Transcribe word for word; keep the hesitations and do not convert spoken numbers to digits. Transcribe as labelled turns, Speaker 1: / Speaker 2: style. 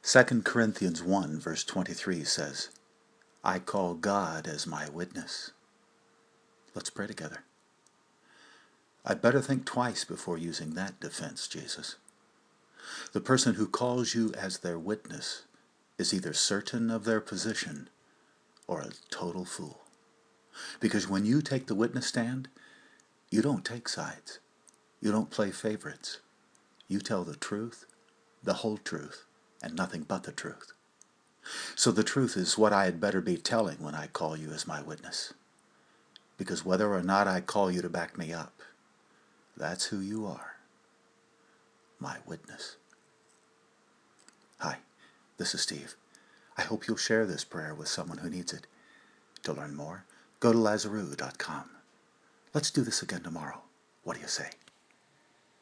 Speaker 1: Second Corinthians one verse twenty-three says, I call God as my witness. Let's pray together. I'd better think twice before using that defense, Jesus. The person who calls you as their witness is either certain of their position or a total fool. Because when you take the witness stand, you don't take sides. You don't play favorites. You tell the truth, the whole truth, and nothing but the truth. So the truth is what I had better be telling when I call you as my witness. Because whether or not I call you to back me up, that's who you are, my witness. Hi, this is Steve. I hope you'll share this prayer with someone who needs it. To learn more, go to Lazaroo dot com. Let's do this again tomorrow. What do you say?